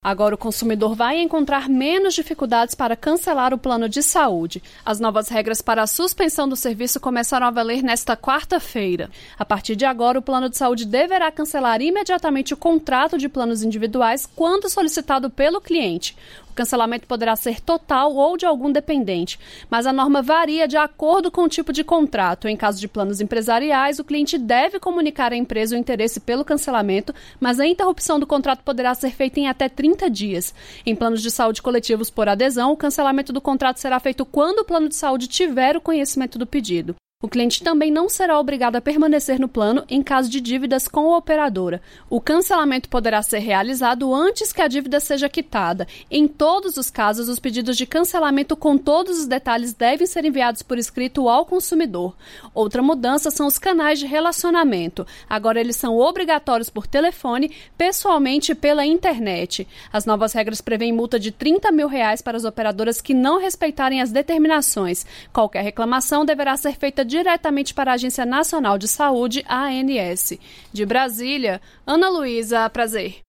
Agora o consumidor vai encontrar menos dificuldades para cancelar o plano de saúde. As novas regras para a suspensão do serviço começaram a valer nesta quarta-feira. A partir de agora, o plano de saúde deverá cancelar imediatamente o contrato de planos individuais quando solicitado pelo cliente. O cancelamento poderá ser total ou de algum dependente, mas a norma varia de acordo com o tipo de contrato. Em caso de planos empresariais, o cliente deve comunicar à empresa o interesse pelo cancelamento, mas a interrupção do contrato poderá ser feita em até 30 dias. Em planos de saúde coletivos por adesão, o cancelamento do contrato será feito quando o plano de saúde tiver o conhecimento do pedido. O cliente também não será obrigado a permanecer no plano em caso de dívidas com a operadora. O cancelamento poderá ser realizado antes que a dívida seja quitada. Em todos os casos, os pedidos de cancelamento com todos os detalhes devem ser enviados por escrito ao consumidor. Outra mudança são os canais de relacionamento. Agora eles são obrigatórios por telefone, pessoalmente e pela internet. As novas regras prevêem multa de R$30 mil para as operadoras que não respeitarem as determinações. Qualquer reclamação deverá ser feita diretamente para a Agência Nacional de Saúde, ANS. De Brasília, Ana Luísa Prazer.